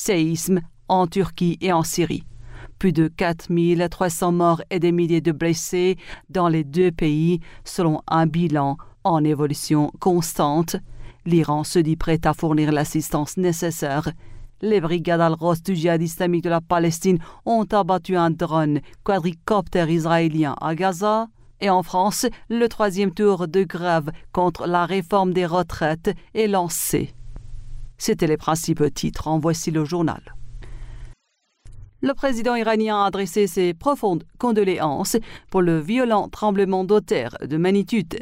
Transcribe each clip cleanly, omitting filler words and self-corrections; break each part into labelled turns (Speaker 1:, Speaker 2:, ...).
Speaker 1: séisme en Turquie et en Syrie. Plus de 4300 morts et des milliers de blessés dans les deux pays, selon un bilan en évolution constante. L'Iran se dit prêt à fournir l'assistance nécessaire. Les brigades Al-Ross du djihad islamique de la Palestine ont abattu un drone quadricoptère israélien à Gaza. Et en France, le 3e tour de grève contre la réforme des retraites est lancé. C'étaient les principaux titres. En voici le journal. Le président iranien a adressé ses profondes condoléances pour le violent tremblement de terre de magnitude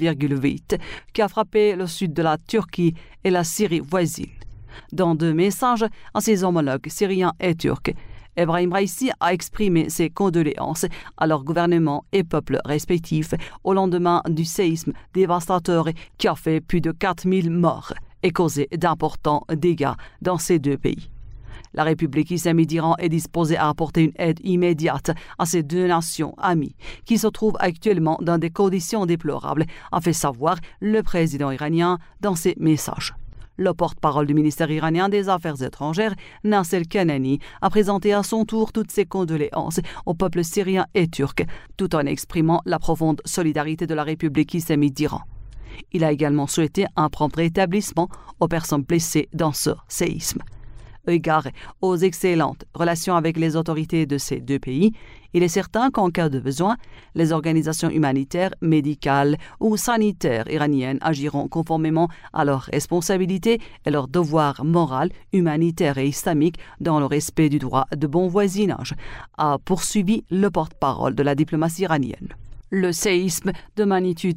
Speaker 1: 7,8 qui a frappé le sud de la Turquie et la Syrie voisine. Dans 2 messages à ses homologues syriens et turcs, Ebrahim Raisi a exprimé ses condoléances à leur gouvernement et peuples respectifs au lendemain du séisme dévastateur qui a fait plus de 4000 morts et causé d'importants dégâts dans ces deux pays. La République islamique d'Iran est disposée à apporter une aide immédiate à ces deux nations amies qui se trouvent actuellement dans des conditions déplorables, a fait savoir le président iranien dans ses messages. Le porte-parole du ministère iranien des Affaires étrangères, Nasser Kanani, a présenté à son tour toutes ses condoléances au peuple syrien et turc, tout en exprimant la profonde solidarité de la République islamique d'Iran. Il a également souhaité un prompt rétablissement aux personnes blessées dans ce séisme. Égard aux excellentes relations avec les autorités de ces deux pays, il est certain qu'en cas de besoin, les organisations humanitaires, médicales ou sanitaires iraniennes agiront conformément à leurs responsabilités et leurs devoirs moraux, humanitaires et islamiques dans le respect du droit de bon voisinage, a poursuivi le porte-parole de la diplomatie iranienne. Le séisme de magnitude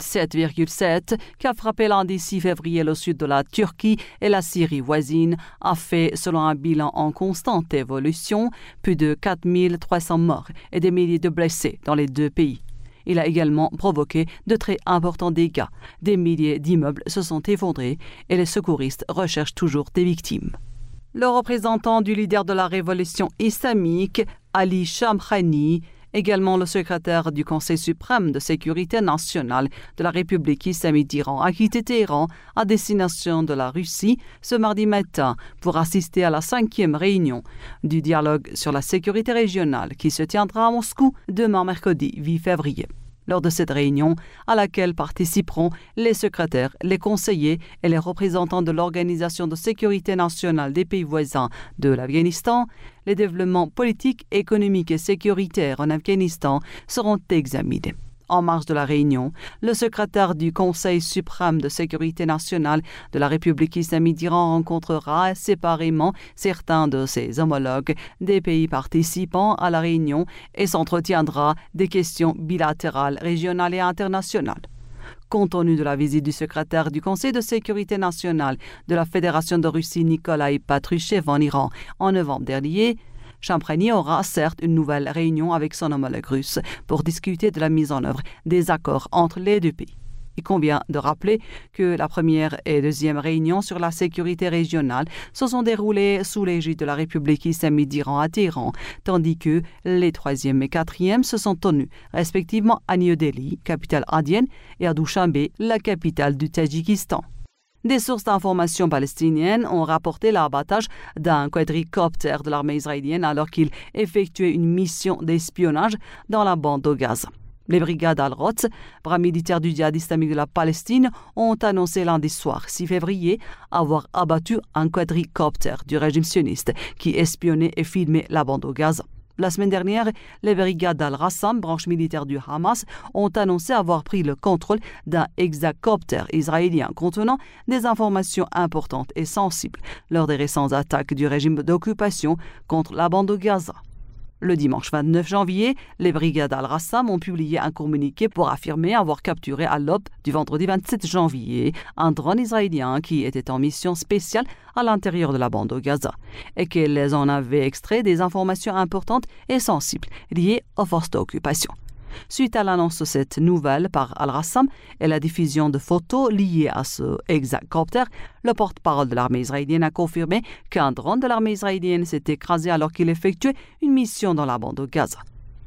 Speaker 1: 7,7 qui a frappé lundi 6 février le sud de la Turquie et la Syrie voisine a fait, selon un bilan en constante évolution, plus de 4300 morts et des milliers de blessés dans les deux pays. Il a également provoqué de très importants dégâts. Des milliers d'immeubles se sont effondrés et les secouristes recherchent toujours des victimes. Le représentant du leader de la révolution islamique, Ali Shamkhani, également le secrétaire du Conseil suprême de sécurité nationale de la République islamique d'Iran, a quitté Téhéran à destination de la Russie ce mardi matin pour assister à la 5e réunion du dialogue sur la sécurité régionale qui se tiendra à Moscou demain mercredi 8 février. Lors de cette réunion, à laquelle participeront les secrétaires, les conseillers et les représentants de l'Organisation de sécurité nationale des pays voisins de l'Afghanistan, les développements politiques, économiques et sécuritaires en Afghanistan seront examinés. En marge de la réunion, le secrétaire du Conseil suprême de sécurité nationale de la République islamique d'Iran rencontrera séparément certains de ses homologues des pays participants à la réunion et s'entretiendra des questions bilatérales, régionales et internationales. Compte tenu de la visite du secrétaire du Conseil de sécurité nationale de la Fédération de Russie Nikolai Patrushev en Iran en novembre dernier, Shamkhani aura certes une nouvelle réunion avec son homologue russe pour discuter de la mise en œuvre des accords entre les deux pays. Il convient de rappeler que la première et deuxième réunion sur la sécurité régionale se sont déroulées sous l'égide de la République islamique d'Iran à Téhéran, tandis que les troisième et quatrième se sont tenues respectivement à New Delhi, capitale indienne, et à Dushanbe, la capitale du Tadjikistan. Des sources d'information palestiniennes ont rapporté l'abattage d'un quadricoptère de l'armée israélienne alors qu'il effectuait une mission d'espionnage dans la bande de Gaza. Les brigades Al-Ross, bras militaires du djihad islamique de la Palestine, ont annoncé lundi soir 6 février avoir abattu un quadricoptère du régime sioniste qui espionnait et filmait la bande de Gaza. La semaine dernière, les brigades Al-Rassam, branche militaire du Hamas, ont annoncé avoir pris le contrôle d'un hexacoptère israélien contenant des informations importantes et sensibles lors des récentes attaques du régime d'occupation contre la bande de Gaza. Le dimanche 29 janvier, les brigades Al-Rassam ont publié un communiqué pour affirmer avoir capturé à l'aube du vendredi 27 janvier un drone israélien qui était en mission spéciale à l'intérieur de la bande de Gaza et qu'elles en avaient extrait des informations importantes et sensibles liées aux forces d'occupation. Suite à l'annonce de cette nouvelle par Al-Rassam et la diffusion de photos liées à ce hexacoptère, le porte-parole de l'armée israélienne a confirmé qu'un drone de l'armée israélienne s'est écrasé alors qu'il effectuait une mission dans la bande de Gaza.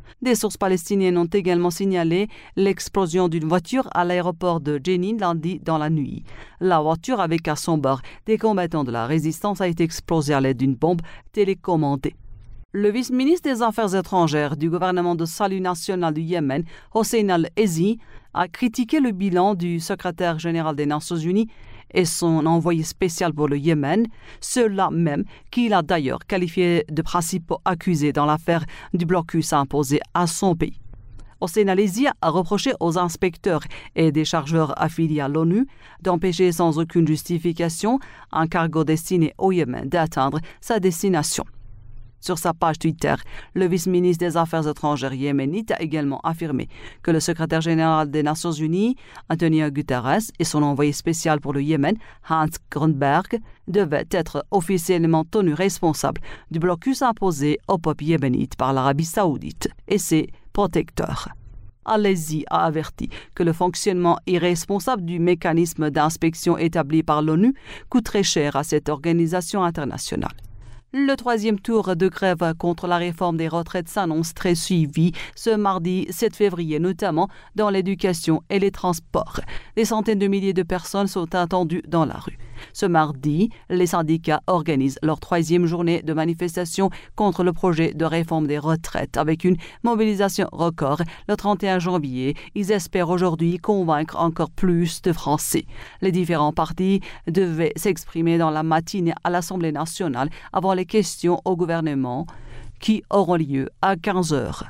Speaker 1: Des sources palestiniennes ont également signalé l'explosion d'une voiture à l'aéroport de Jenin lundi dans la nuit. La voiture avec à son bord des combattants de la résistance a été explosée à l'aide d'une bombe télécommandée. Le vice-ministre des Affaires étrangères du gouvernement de salut national du Yémen, Hossein Al-Ezi, a critiqué le bilan du secrétaire général des Nations Unies et son envoyé spécial pour le Yémen, ceux-là même qu'il a d'ailleurs qualifié de principaux accusés dans l'affaire du blocus imposé à son pays. Hossein Al-Ezi a reproché aux inspecteurs et des chargeurs affiliés à l'ONU d'empêcher sans aucune justification un cargo destiné au Yémen d'atteindre sa destination. Sur sa page Twitter, le vice-ministre des Affaires étrangères yéménite a également affirmé que le secrétaire général des Nations Unies, Antonio Guterres, et son envoyé spécial pour le Yémen, Hans Grundberg, devaient être officiellement tenus responsables du blocus imposé au peuple yéménite par l'Arabie saoudite et ses protecteurs. Al-Ezi a averti que le fonctionnement irresponsable du mécanisme d'inspection établi par l'ONU coûterait cher à cette organisation internationale. Le troisième tour de grève contre la réforme des retraites s'annonce très suivi ce mardi 7 février, notamment dans l'éducation et les transports. Des centaines de milliers de personnes sont attendues dans la rue. Ce mardi, les syndicats organisent leur troisième journée de manifestation contre le projet de réforme des retraites avec une mobilisation record le 31 janvier. Ils espèrent aujourd'hui convaincre encore plus de Français. Les différents partis devaient s'exprimer dans la matinée à l'Assemblée nationale avant les questions au gouvernement qui auront lieu à 15 heures.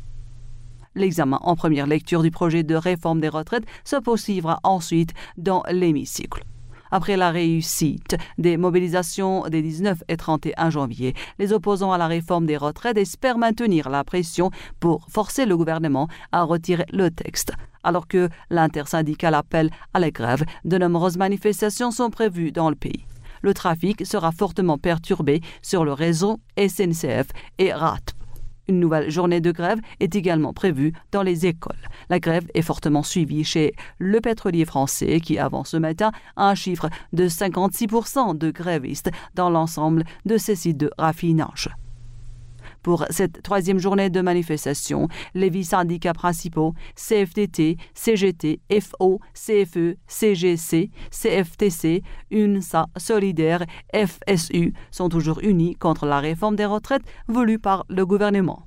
Speaker 1: L'examen en première lecture du projet de réforme des retraites se poursuivra ensuite dans l'hémicycle. Après la réussite des mobilisations des 19 et 31 janvier, les opposants à la réforme des retraites espèrent maintenir la pression pour forcer le gouvernement à retirer le texte. Alors que l'intersyndicale appelle à la grève, de nombreuses manifestations sont prévues dans le pays. Le trafic sera fortement perturbé sur le réseau SNCF et RATP. Une nouvelle journée de grève est également prévue dans les écoles. La grève est fortement suivie chez le pétrolier français qui avance ce matin un chiffre de 56% de grévistes dans l'ensemble de ses sites de raffinage. Pour cette troisième journée de manifestation, les 8 syndicats principaux, CFDT, CGT, FO, CFE, CGC, CFTC, UNSA, Solidaire, FSU, sont toujours unis contre la réforme des retraites voulue par le gouvernement.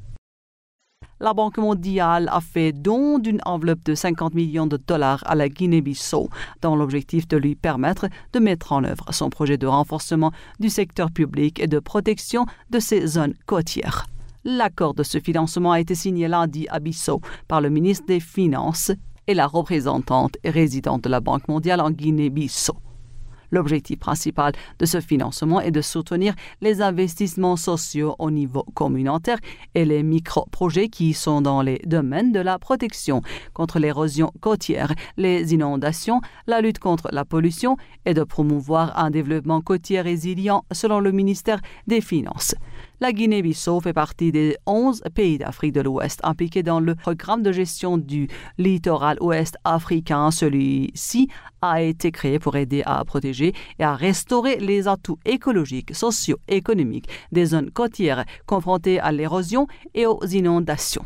Speaker 1: La Banque mondiale a fait don d'une enveloppe de 50 millions de dollars à la Guinée-Bissau dans l'objectif de lui permettre de mettre en œuvre son projet de renforcement du secteur public et de protection de ses zones côtières. L'accord de ce financement a été signé lundi à Bissau par le ministre des Finances et la représentante et résidente de la Banque mondiale en Guinée-Bissau. L'objectif principal de ce financement est de soutenir les investissements sociaux au niveau communautaire et les micro-projets qui sont dans les domaines de la protection contre l'érosion côtière, les inondations, la lutte contre la pollution et de promouvoir un développement côtier résilient selon le ministère des Finances. La Guinée-Bissau fait partie des 11 pays d'Afrique de l'Ouest impliqués dans le programme de gestion du littoral ouest africain. Celui-ci a été créé pour aider à protéger et à restaurer les atouts écologiques, socio-économiques des zones côtières confrontées à l'érosion et aux inondations.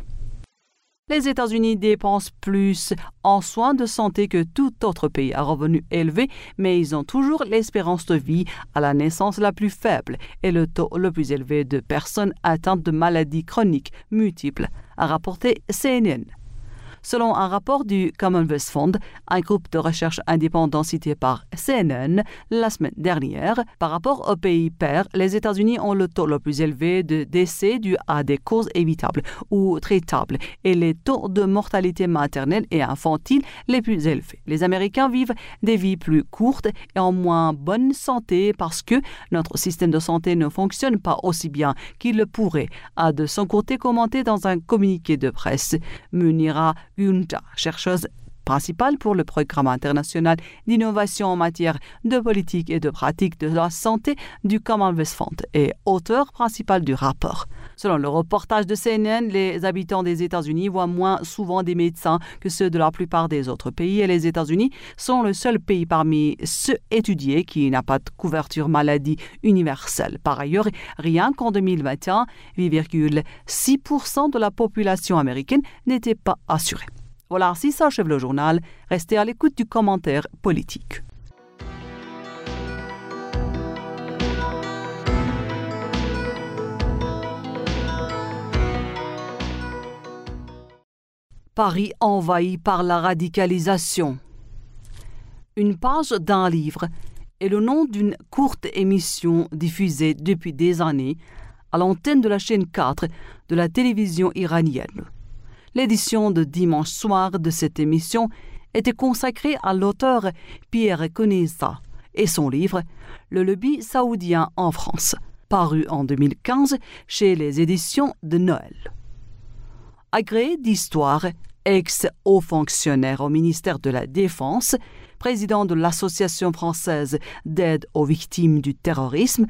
Speaker 1: Les États-Unis dépensent plus en soins de santé que tout autre pays à revenus élevés, mais ils ont toujours l'espérance de vie à la naissance la plus faible et le taux le plus élevé de personnes atteintes de maladies chroniques multiples, a rapporté CNN. Selon un rapport du Commonwealth Fund, un groupe de recherche indépendant cité par CNN la semaine dernière, par rapport aux pays pairs, les États-Unis ont le taux le plus élevé de décès dus à des causes évitables ou traitables et les taux de mortalité maternelle et infantile les plus élevés. Les Américains vivent des vies plus courtes et en moins bonne santé parce que notre système de santé ne fonctionne pas aussi bien qu'il le pourrait, a de son côté commenté dans un communiqué de presse Munira Gunja, chercheuse principale pour le programme international d'innovation en matière de politique et de pratique de la santé du Commonwealth Fund et auteur principal du rapport. Selon le reportage de CNN, les habitants des États-Unis voient moins souvent des médecins que ceux de la plupart des autres pays et les États-Unis sont le seul pays parmi ceux étudiés qui n'a pas de couverture maladie universelle. Par ailleurs, rien qu'en 2021, 8,6% de la population américaine n'était pas assurée. Voilà, ainsi s'achève le journal. Restez à l'écoute du commentaire politique. Paris envahi par la radicalisation. Une page d'un livre est le nom d'une courte émission diffusée depuis des années à l'antenne de la chaîne 4 de la télévision iranienne. L'édition de dimanche soir de cette émission était consacrée à l'auteur Pierre Kenessa et son livre « Le lobby saoudien en France », paru en 2015 chez les éditions de Noël. Agrégé d'histoire, ex-haut fonctionnaire au ministère de la Défense, président de l'Association française d'aide aux victimes du terrorisme,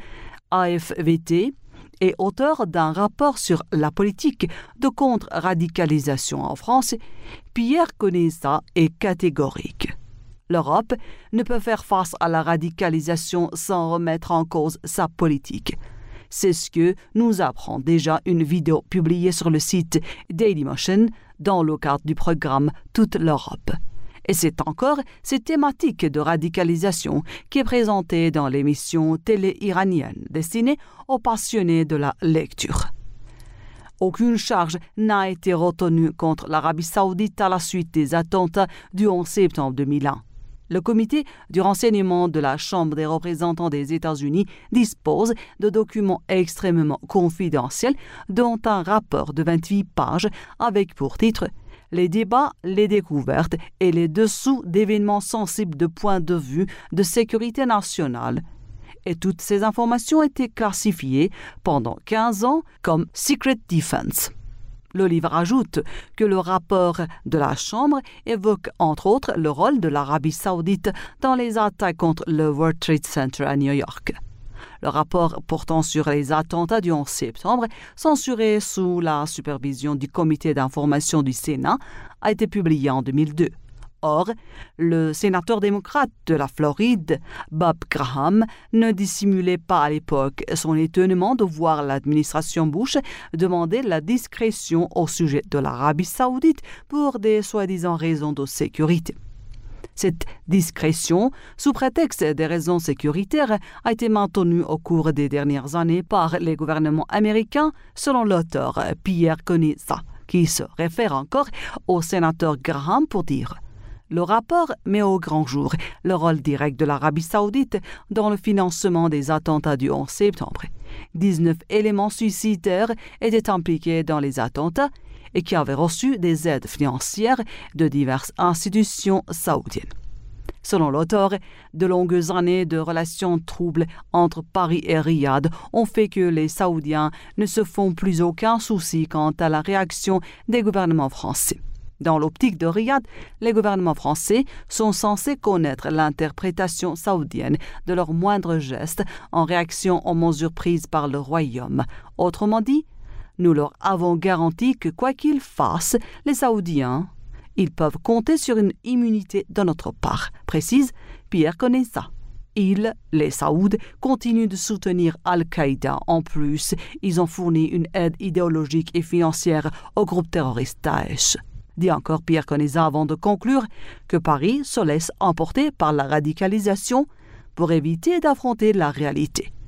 Speaker 1: AFVT, et auteur d'un rapport sur la politique de contre-radicalisation en France, Pierre Kenessa est catégorique. L'Europe ne peut faire face à la radicalisation sans remettre en cause sa politique. C'est ce que nous apprend déjà une vidéo publiée sur le site Dailymotion dans le cadre du programme Toute l'Europe. Et c'est encore cette thématique de radicalisation qui est présentée dans l'émission télé iranienne destinée aux passionnés de la lecture. Aucune charge n'a été retenue contre l'Arabie saoudite à la suite des attentats du 11 septembre 2001. Le comité du renseignement de la Chambre des représentants des États-Unis dispose de documents extrêmement confidentiels, dont un rapport de 28 pages avec pour titre « Les débats, les découvertes et les dessous d'événements sensibles de point de vue de sécurité nationale ». Et toutes ces informations étaient classifiées pendant 15 ans comme « Secret Defense ». Le livre ajoute que le rapport de la Chambre évoque entre autres le rôle de l'Arabie saoudite dans les attaques contre le World Trade Center à New York. Le rapport portant sur les attentats du 11 septembre, censuré sous la supervision du comité d'information du Sénat, a été publié en 2002. Or, le sénateur démocrate de la Floride, Bob Graham, ne dissimulait pas à l'époque son étonnement de voir l'administration Bush demander la discrétion au sujet de l'Arabie saoudite pour des soi-disant raisons de sécurité. Cette discrétion, sous prétexte des raisons sécuritaires, a été maintenue au cours des dernières années par les gouvernements américains, selon l'auteur Pierre Kenessa, qui se réfère encore au sénateur Graham pour dire « Le rapport met au grand jour le rôle direct de l'Arabie saoudite dans le financement des attentats du 11 septembre. 19 éléments suicidaires étaient impliqués dans les attentats et qui avaient reçu des aides financières de diverses institutions saoudiennes. » Selon l'auteur, de longues années de relations troubles entre Paris et Riyad ont fait que les Saoudiens ne se font plus aucun souci quant à la réaction des gouvernements français. Dans l'optique de Riyad, les gouvernements français sont censés connaître l'interprétation saoudienne de leurs moindres gestes en réaction aux mesures prises par le royaume. Autrement dit, nous leur avons garanti que quoi qu'ils fassent, les Saoudiens, ils peuvent compter sur une immunité de notre part, précise Pierre Kenessa. Ils, les Saouds, continuent de soutenir Al-Qaïda. En plus, ils ont fourni une aide idéologique et financière au groupe terroriste Daesh. Dit encore Pierre Kenessa avant de conclure que Paris se laisse emporter par la radicalisation pour éviter d'affronter la réalité.